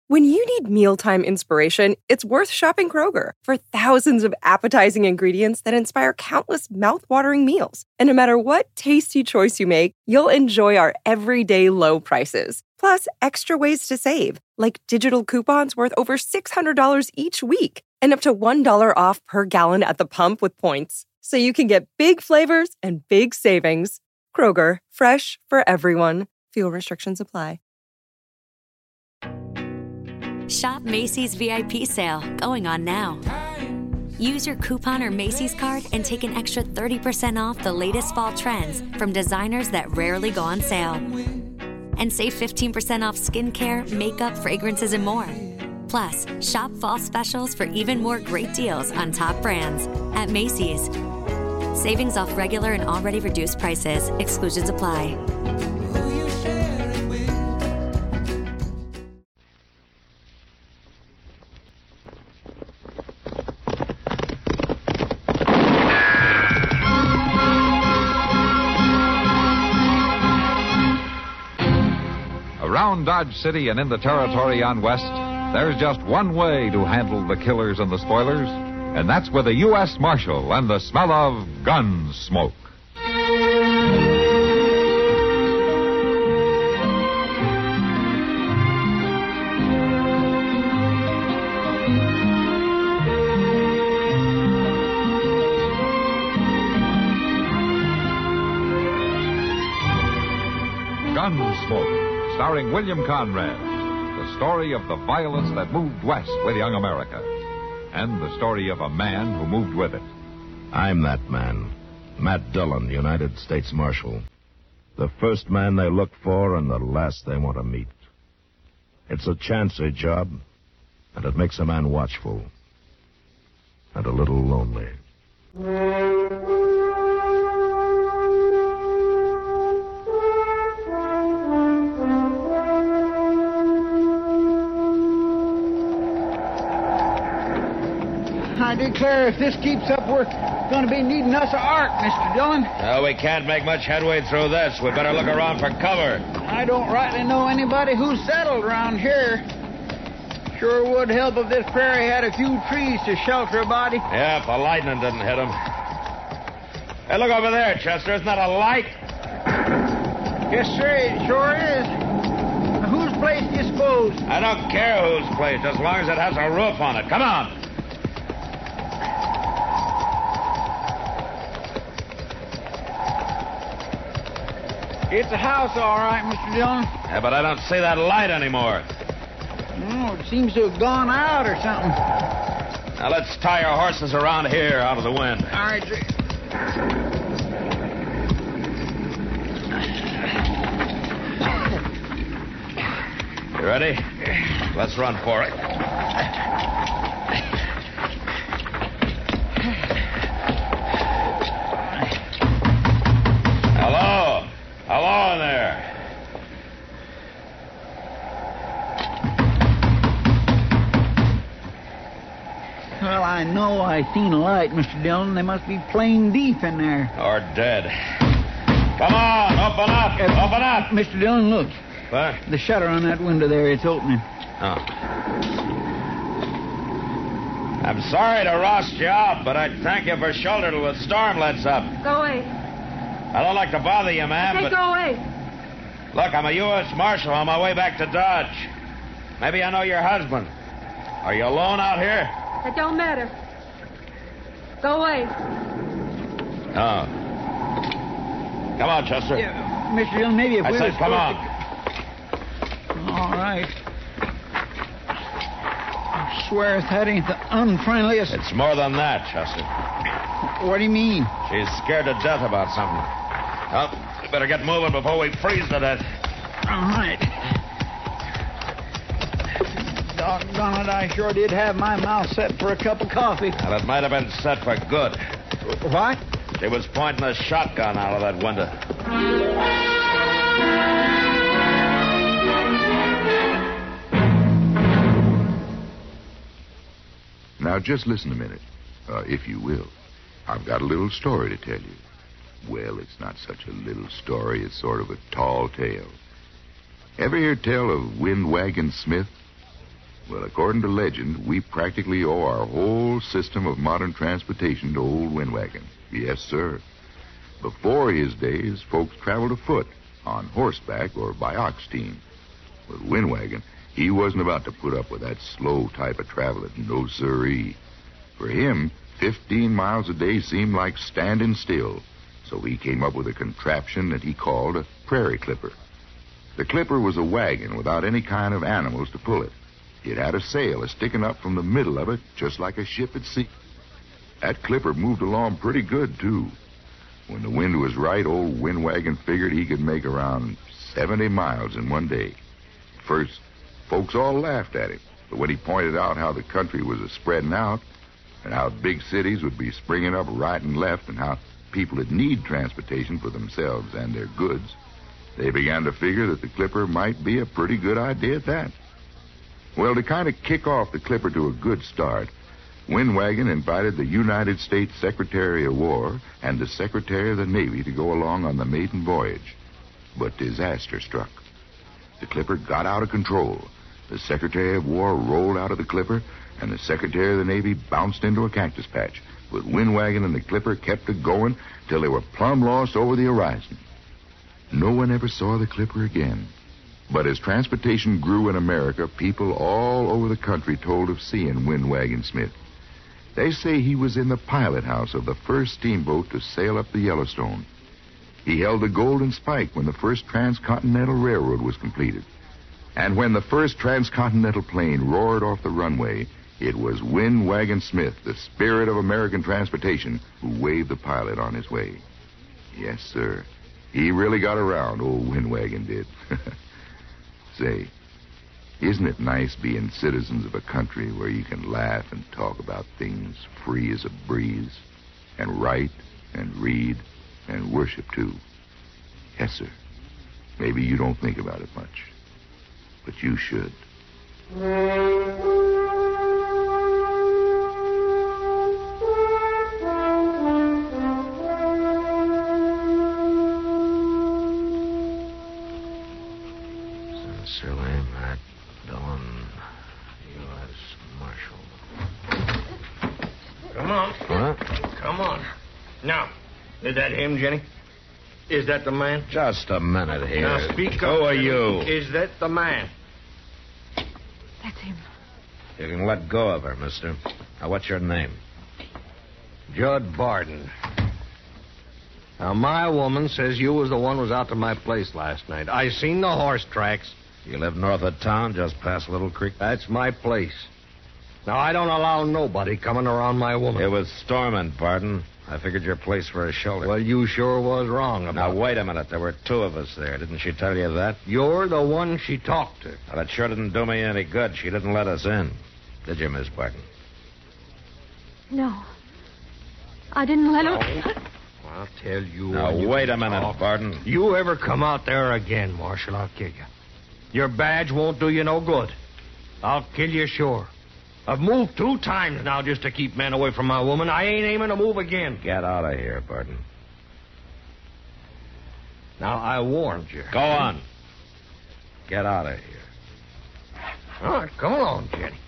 When you need mealtime inspiration, it's worth shopping Kroger for thousands of appetizing ingredients that inspire countless mouth-watering meals. And no matter what tasty choice you make, you'll enjoy our everyday low prices. Plus, extra ways to save, like digital coupons worth over $600 each week and up to $1 off per gallon at the pump with points. So you can get big flavors and big savings. Kroger, fresh for everyone. Fuel restrictions apply. Shop Macy's VIP sale, going on now. Use your coupon or Macy's card and take an extra 30% off the latest fall trends from designers that rarely go on sale. And save 15% off skincare, makeup, fragrances, and more. Plus, shop fall specials for even more great deals on top brands at Macy's. Savings off regular and already reduced prices. Exclusions apply. Around Dodge City and in the territory on West, there's just one way to handle the killers and the spoilers, and that's with a U.S. Marshal and the smell of gun smoke. Gunsmoke, starring William Conrad. The story of the violence that moved west with young America. And the story of a man who moved with it. I'm that man. Matt Dillon, United States Marshal. The first man they look for and the last they want to meet. It's a chancy job, and it makes a man watchful. And a little lonely. I declare, if this keeps up, we're going to be needing us a ark, Mr. Dillon. We can't make much headway through this. We better look around for cover. I don't rightly know anybody who's settled around here. Sure would help if this prairie had a few trees to shelter a body. Yeah, if the lightning didn't hit him. Hey, look over there, Chester. Isn't that a light? Yes, sir, it sure is. Now, whose place do you suppose? I don't care whose place, as long as it has a roof on it. Come on. It's a house, all right, Mr. Dillon. Yeah, but I don't see that light anymore. Oh, it seems to have gone out or something. Now, let's tie our horses around here out of the wind. All right, sir. You ready? Let's run for it. Hello? Hello in there. Well, I know I seen a light, Mr. Dillon. They must be plain deep in there. Or dead. Come on, open up. Open up. Mr. Dillon, look. What? The shutter on that window there, it's opening. Oh. I'm sorry to roust you out, but I'd thank you for shelter till the storm lets up. Go away. I don't like to bother you, ma'am, Okay, but... go away. Look, I'm a U.S. Marshal on my way back to Dodge. Maybe I know your husband. Are you alone out here? That don't matter. Go away. Oh. Come on, Chester. Yeah, Mr. Dillon, maybe if I we said come on. All right. I swear if that ain't the unfriendliest... It's more than that, Chester. What do you mean? She's scared to death about something. Well, we better get moving before we freeze to death. All right. Doggone it, I sure did have my mouth set for a cup of coffee. And it might have been set for good. What? She was pointing a shotgun out of that window. Now, just listen a minute, if you will. I've got a little story to tell you. Well, it's not such a little story. It's sort of a tall tale. Ever hear tell of Windwagon Smith? Well, according to legend, we practically owe our whole system of modern transportation to old Windwagon. Yes, sir. Before his days, folks traveled afoot, on horseback, or by ox team. With Windwagon, he wasn't about to put up with that slow type of traveling. No siree. For him, 15 miles a day seemed like standing still. So he came up with a contraption that he called a prairie clipper. The clipper was a wagon without any kind of animals to pull it. It had a sail sticking up from the middle of it, just like a ship at sea. That clipper moved along pretty good, too. When the wind was right, old Windwagon figured he could make around 70 miles in one day. First, folks all laughed at him, but when he pointed out how the country was spreading out, and how big cities would be springing up right and left, and how people would need transportation for themselves and their goods, they began to figure that the clipper might be a pretty good idea at that. Well, to kind of kick off the clipper to a good start, Windwagon invited the United States Secretary of War and the Secretary of the Navy to go along on the maiden voyage. But disaster struck. The clipper got out of control. The Secretary of War rolled out of the clipper, and the Secretary of the Navy bounced into a cactus patch. But Windwagon and the clipper kept it going till they were plumb lost over the horizon. No one ever saw the clipper again. But as transportation grew in America, people all over the country told of seeing Windwagon Smith. They say he was in the pilot house of the first steamboat to sail up the Yellowstone. He held the Golden Spike when the first transcontinental railroad was completed. And when the first transcontinental plane roared off the runway, it was Windwagon Smith, the spirit of American transportation, who waved the pilot on his way. Yes, sir. He really got around, old Windwagon did. Say, isn't it nice being citizens of a country where you can laugh and talk about things free as a breeze, and write and read and worship, too? Yes, sir. Maybe you don't think about it much, but you should. Sincerely, Matt Dillon, U.S. Marshal. Come on. What? Come on. Now, is that him, Jenny? Is that the man? Just a minute here. Now, speak up. Who are Jenny. you? Is that the man? That's him. You can let go of her, mister. Now, what's your name? Judd Barden. Now, my woman says you was the one who was out to my place last night. I seen the horse tracks. You live north of town, just past Little Creek? That's my place. Now, I don't allow nobody coming around my woman. It was storming, Barden. I figured your place for a shelter. Well, you sure was wrong about Now, wait a minute. There were two of us there. Didn't she tell you that? You're the one she talked to. Well, it sure didn't do me any good. She didn't let us in. Did you, Miss Barton? No. I didn't let her... I'll tell you. Now, wait a minute, Barton. You ever come out there again, Marshal, I'll kill you. Your badge won't do you no good. I'll kill you sure. I've moved 2 times now just to keep men away from my woman. I ain't aiming to move again. Get out of here, Barton. Now, I warned you. Go on. Get out of here. All right, come along, Jenny.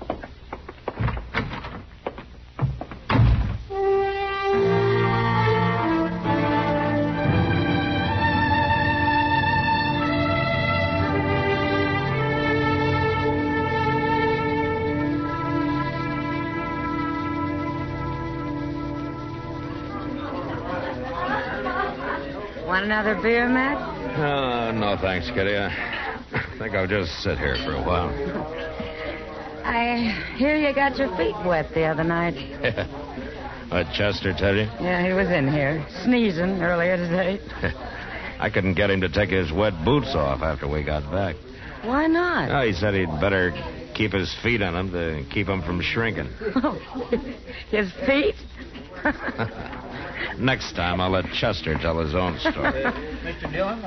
Want another beer, Matt? No, thanks, Kitty. I think I'll just sit here for a while. I hear you got your feet wet the other night. What, Chester tell you? Yeah, he was in here, sneezing earlier today. I couldn't get him to take his wet boots off after we got back. Why not? Oh, he said he'd better keep his feet on him to keep him from shrinking. His feet? Next time, I'll let Chester tell his own story. Mr. Dillon?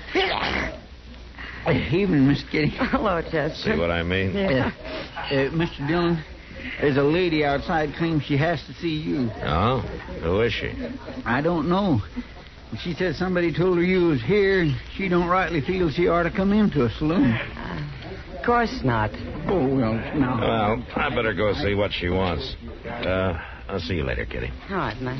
Evening, Miss Kitty. Hello, Chester. See what I mean? Yeah. Mr. Dillon, there's a lady outside claims she has to see you. Oh? Who is she? I don't know. She said somebody told her you was here, and she don't rightly feel she ought to come into a saloon. Of course not. Oh, well, now. Well, I better go see what she wants. I'll see you later, Kitty. All right, man.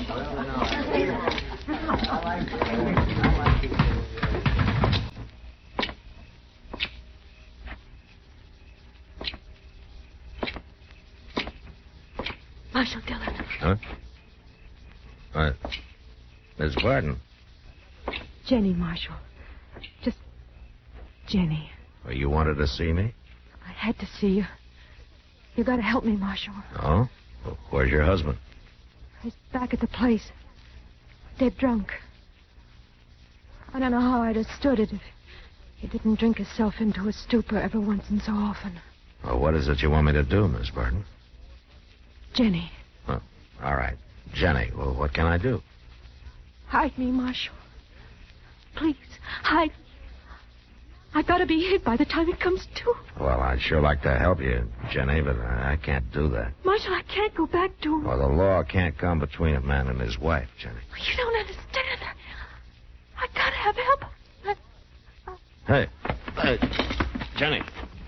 Marshal Dillon. Huh? What? Miss Barton. Jenny, Marshal. Just Jenny. Well, you wanted to see me? I had to see you. You gotta help me, Marshal. Oh? Well, where's your husband? He's back at the place. Dead drunk. I don't know how I'd have stood it if he didn't drink himself into a stupor every once in so often. Well, what is it you want me to do, Miss Barton? Jenny. Oh, all right. Jenny, well, what can I do? Hide me, Marshal. Please, hide me. I gotta be hid by the time it comes to. Well, I'd sure like to help you, Jenny, but I can't do that. Marshal, I can't go back to him. Well, the law can't come between a man and his wife, Jenny. You don't understand. I gotta have help. Hey, Jenny.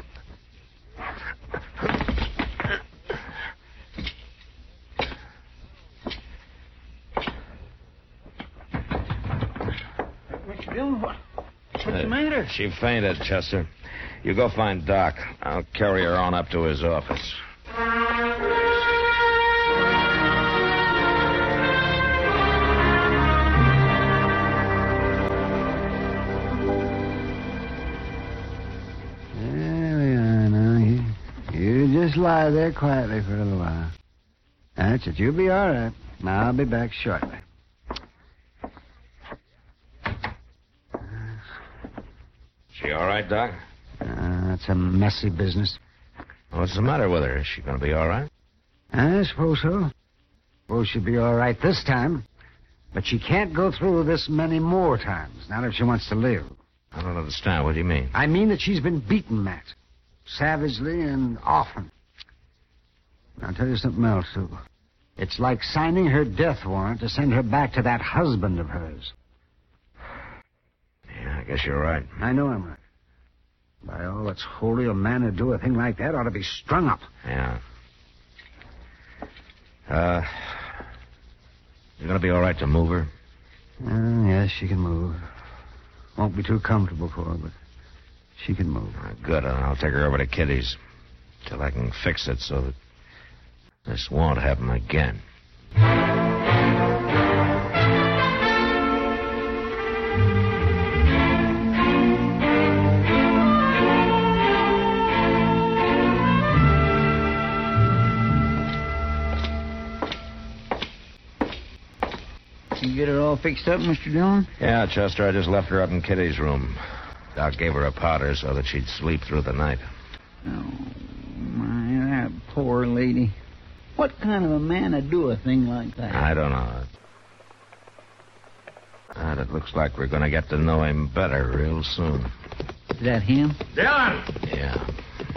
Mr. Dillon, what's the matter? She fainted, Chester. You go find Doc. I'll carry her on up to his office. There we are now. You just lie there quietly for a little while. That's it. You'll be all right. I'll be back shortly. She all right, Doc? That's a messy business. What's the matter with her? Is she going to be all right? I suppose so. Suppose she'll be all right this time. But she can't go through this many more times, not if she wants to live. I don't understand. What do you mean? I mean that she's been beaten, Matt. Savagely and often. I'll tell you something else, too. It's like signing her death warrant to send her back to that husband of hers. Yeah, I guess you're right. I know I'm right. By all that's holy, a man who'd do a thing like that ought to be strung up. Yeah. You gonna be all right to move her? Yes, she can move. Won't be too comfortable for her, but she can move. Good, I'll take her over to Kitty's till I can fix it so that this won't happen again. You get her all fixed up, Mr. Dillon? Yeah, Chester, I just left her up in Kitty's room. Doc gave her a powder so that she'd sleep through the night. Oh, my, that poor lady. What kind of a man would do a thing like that? I don't know. And it looks like we're going to get to know him better real soon. Is that him? Dillon! Yeah.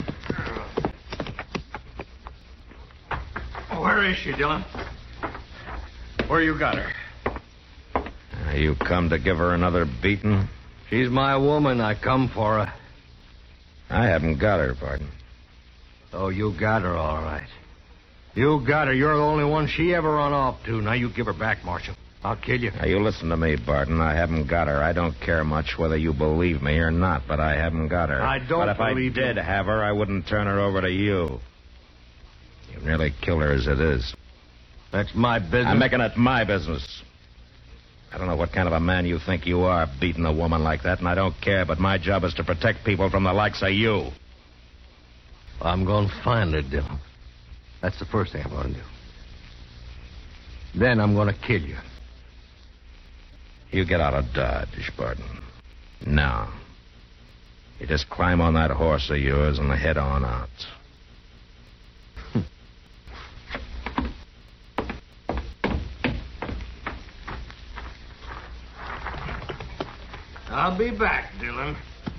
Where is she, Dillon? Where you got her? You come to give her another beating? She's my woman. I come for her. I haven't got her, Barton. Oh, you got her, all right. You got her. You're the only one she ever run off to. Now you give her back, Marshal. I'll kill you. Now, you listen to me, Barton. I haven't got her. I don't care much whether you believe me or not, but I haven't got her. I don't But if believe I did have her, I wouldn't turn her over to you. You nearly killed her as it is. That's my business. I'm making it my business. I don't know what kind of a man you think you are, beating a woman like that, and I don't care, but my job is to protect people from the likes of you. I'm going to find her, Dillon. That's the first thing I'm going to do. Then I'm going to kill you. You get out of Dodge, Barton. Now. You just climb on that horse of yours and head on out. I'll be back, Dillon.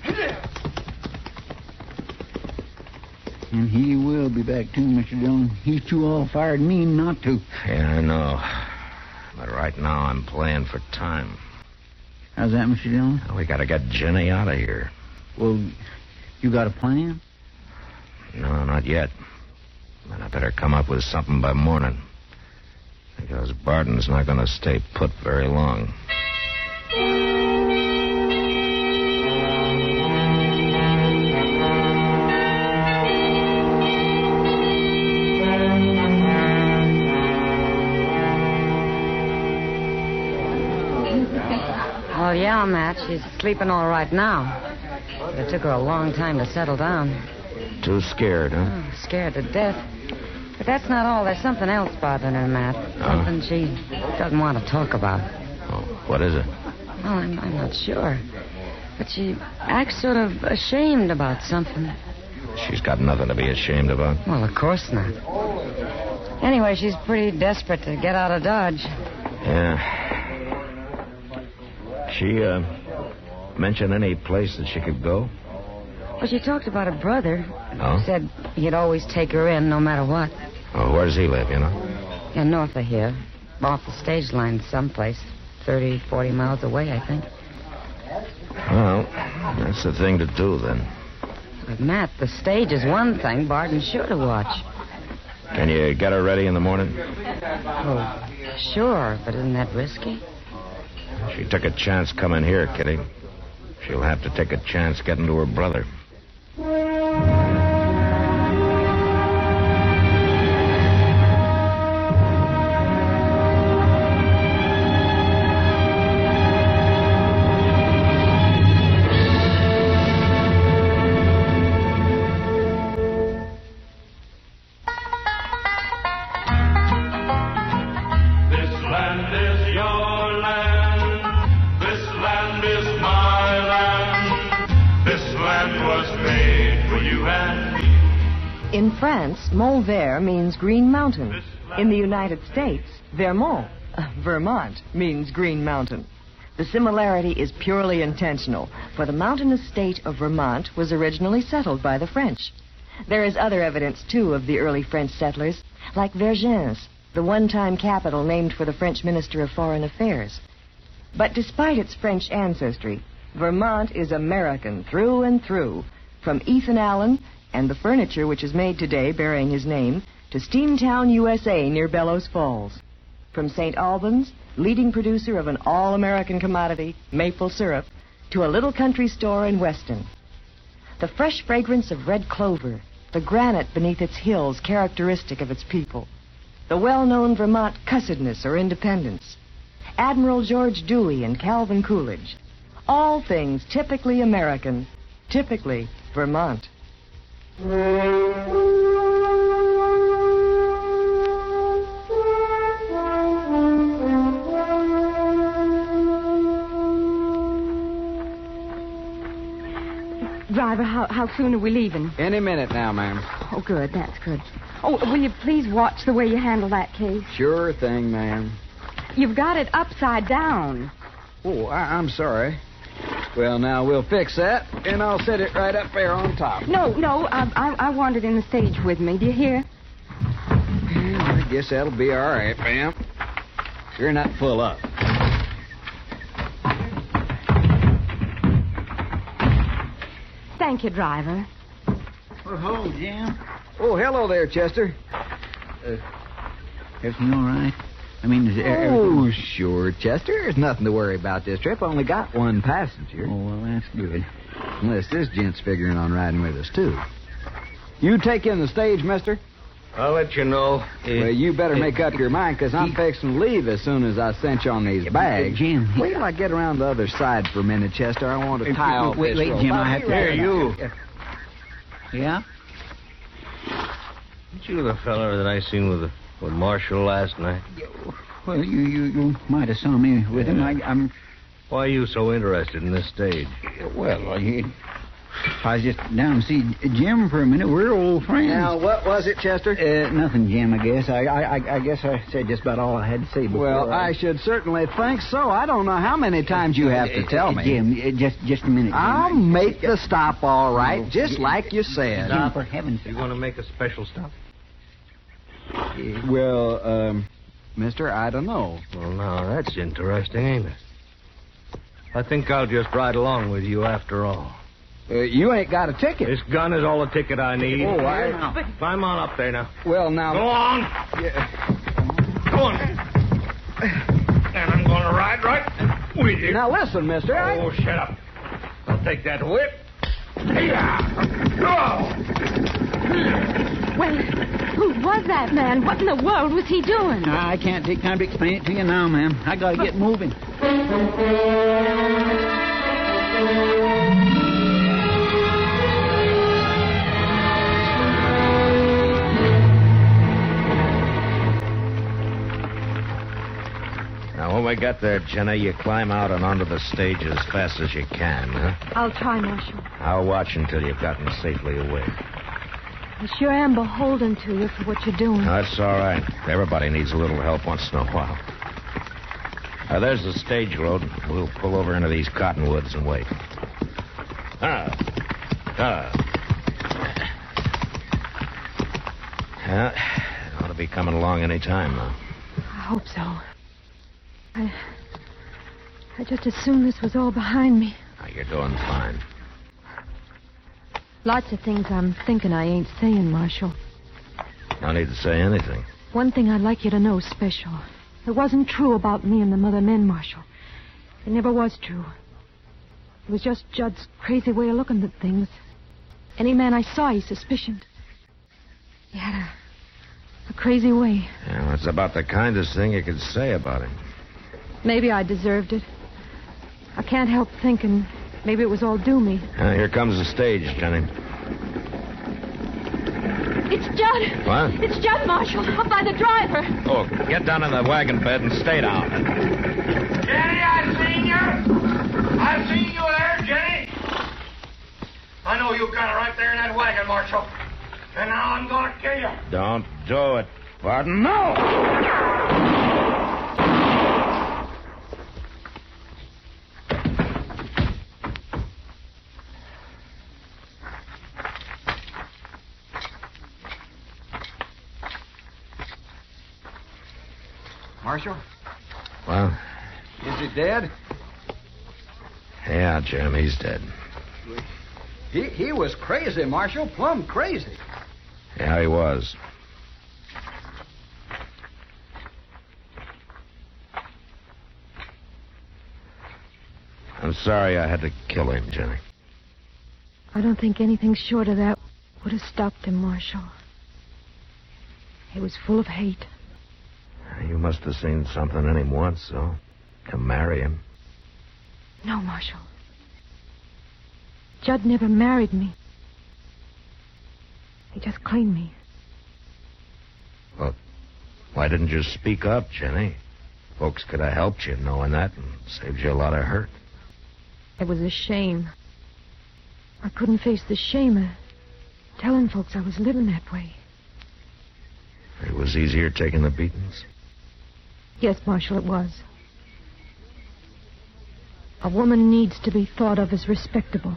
And he will be back, too, Mr. Dillon. He's too all-fired mean not to. Yeah, I know. But right now I'm playing for time. How's that, Mr. Dillon? We gotta get Jenny out of here. Well, you got a plan? Not yet. And I better come up with something by morning. Because Barton's not going to stay put very long. Well, yeah, Matt. She's sleeping all right now. It took her a long time to settle down. Too scared, huh? Oh, scared to death. But that's not all. There's something else bothering her, Matt. Something she doesn't want to talk about. Oh, what is it? Well, I'm not sure. But she acts sort of ashamed about something. She's got nothing to be ashamed about. Well, of course not. Anyway, she's pretty desperate to get out of Dodge. Yeah. She, mention any place that she could go? Well, she talked about her brother. Oh? Said he'd always take her in no matter what. Oh, where does he live, you know? Yeah, north of here. Off the stage line someplace. 30, 40 miles away, I think. Well, that's the thing to do, then. But, Matt, the stage is one thing Barton's sure to watch. Can you get her ready in the morning? Oh, sure, but isn't that risky? She took a chance coming here, Kitty. She'll have to take a chance getting to her brother. In France, Mont Vert means green mountain. In the United States, Vermont, Vermont, means green mountain. The similarity is purely intentional, for the mountainous state of Vermont was originally settled by the French. There is other evidence, too, of the early French settlers, like Vergennes, the one-time capital named for the French Minister of Foreign Affairs. But despite its French ancestry, Vermont is American through and through, from Ethan Allen and the furniture which is made today bearing his name, to Steamtown, USA, near Bellows Falls. From St. Albans, leading producer of an all-American commodity, maple syrup, to a little country store in Weston. The fresh fragrance of red clover, the granite beneath its hills characteristic of its people, the well-known Vermont cussedness or independence, Admiral George Dewey and Calvin Coolidge, all things typically American, typically Vermont. Driver, how soon are we leaving? Any minute now, ma'am. Oh, good. That's good. Oh, will you please watch the way you handle that case? Sure thing, ma'am. You've got it upside down. Oh, I'm sorry. Well, now, we'll fix that, and I'll set it right up there on top. No, I want it in the stage with me. Do you hear? I guess that'll be all right, ma'am. You're not full up. Thank you, driver. Oh, hello, Jim. Oh, hello there, Chester. Everything all right? I mean, is everything... Oh, sure, Chester. There's nothing to worry about this trip. Only got one passenger. Oh, well, that's good. Unless this gent's figuring on riding with us, too. You take in the stage, mister? I'll let you know. Well, you better make up your mind, because I'm fixing to leave as soon as I cinch on these bags. Jim... Wait till I get around the other side for a minute, Chester. I want to tie off wait, this rope. Jim, I have to... Here, you. Yeah? Aren't you the fella that I seen with Marshall last night? Well, you might have saw me with him. I'm... Why are you so interested in this stage? Well, I was just down to see Jim for a minute. We're old friends. Now, what was it, Chester? Nothing, Jim, I guess. I guess I said just about all I had to say before. Well, I should certainly think so. I don't know how many times you have to tell me. Jim, just a minute, Jim. I'll make the stop all right, just like you said. Jim, for heaven's sake. You want to make a special stop? Well, mister, I don't know. Well, now, that's interesting, ain't it? I think I'll just ride along with you after all. You ain't got a ticket. This gun is all the ticket I need. Oh, Climb on up there now. Well, now... Go on. Yeah. Go on. And I'm going to ride right with you. Now, listen, mister. Oh, shut up. I'll take that whip. Well, who was that man? What in the world was he doing? I can't take time to explain it to you now, ma'am. I gotta get moving. Now, when we get there, Jenny, you climb out and onto the stage as fast as you can, huh? I'll try, Marshal. I'll watch until you've gotten safely away. I sure am beholden to you for what you're doing. That's all right. Everybody needs a little help once in a while. There's the stage road. We'll pull over into these cottonwoods and wait. Yeah, it ought to be coming along any time now. I hope so. I just as soon this was all behind me. You're doing fine. Lots of things I'm thinking I ain't saying, Marshal. No need to say anything. One thing I'd like you to know special. It wasn't true about me and the Mother Men, Marshal. It never was true. It was just Judd's crazy way of looking at things. Any man I saw, he suspicioned. He had a crazy way. Yeah, well, it's about the kindest thing you could say about him. Maybe I deserved it. I can't help thinking maybe it was all due me. Here comes the stage, Jenny. It's Judd. What? It's Judd, Marshal, up by the driver. Oh, get down in the wagon bed and stay down. Jenny, I've seen you. I've seen you there, Jenny. I know you got it right there in that wagon, Marshal. And now I'm going to kill you. Don't do it, Barton. No! Marshal? Well? Is he dead? Yeah, Jim, he's dead. He was crazy, Marshal. Plumb crazy. Yeah, he was. I'm sorry I had to kill him, Jenny. I don't think anything short of that would have stopped him, Marshal. He was full of hate. You must have seen something in him once, so to marry him. No, Marshal. Judd never married me. He just cleaned me. Well, why didn't you speak up, Jenny? Folks could have helped you knowing that and saved you a lot of hurt. It was a shame. I couldn't face the shame of telling folks I was living that way. It was easier taking the beatings? Yes, Marshal, it was. A woman needs to be thought of as respectable.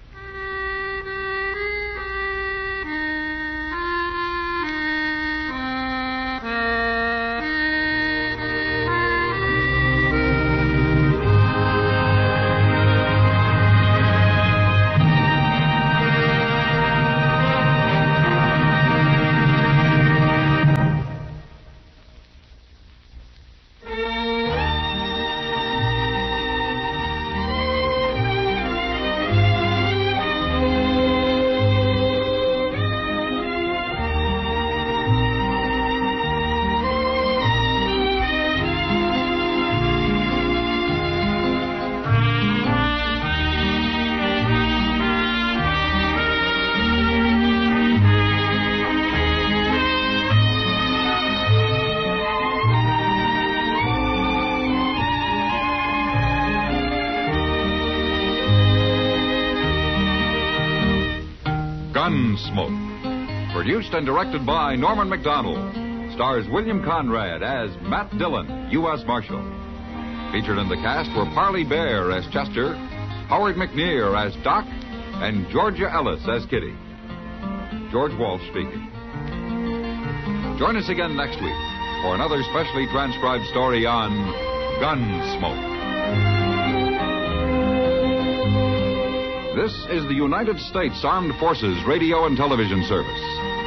Gunsmoke. Produced and directed by Norman McDonald. Stars William Conrad as Matt Dillon, U.S. Marshal. Featured in the cast were Parley Bear as Chester, Howard McNear as Doc, and Georgia Ellis as Kitty. George Walsh speaking. Join us again next week for another specially transcribed story on Gunsmoke. This is the United States Armed Forces Radio and Television Service.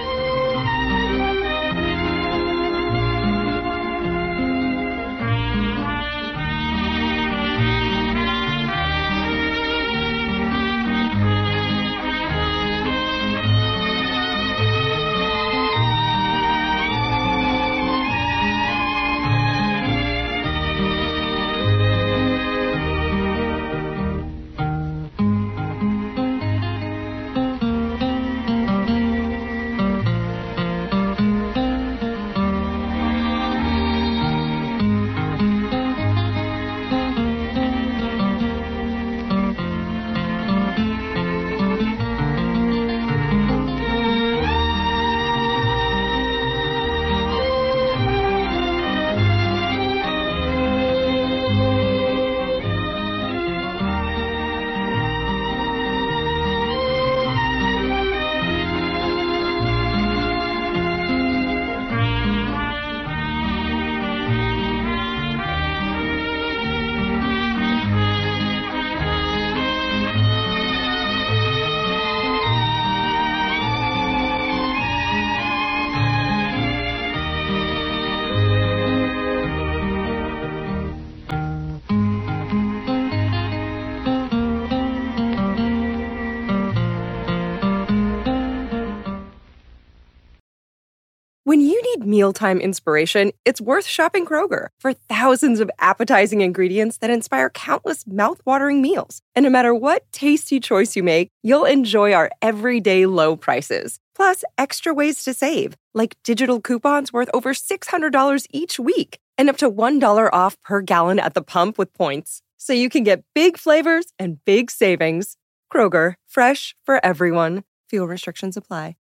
When you need mealtime inspiration, it's worth shopping Kroger for thousands of appetizing ingredients that inspire countless mouth-watering meals. And no matter what tasty choice you make, you'll enjoy our everyday low prices. Plus, extra ways to save, like digital coupons worth over $600 each week and up to $1 off per gallon at the pump with points. So you can get big flavors and big savings. Kroger, fresh for everyone. Fuel restrictions apply.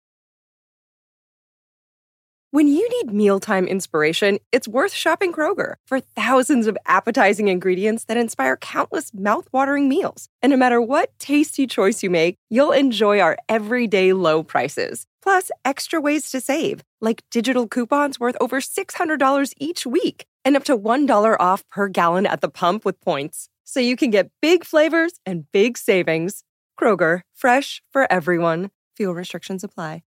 When you need mealtime inspiration, it's worth shopping Kroger for thousands of appetizing ingredients that inspire countless mouth-watering meals. And no matter what tasty choice you make, you'll enjoy our everyday low prices. Plus, extra ways to save, like digital coupons worth over $600 each week and up to $1 off per gallon at the pump with points. So you can get big flavors and big savings. Kroger, fresh for everyone. Fuel restrictions apply.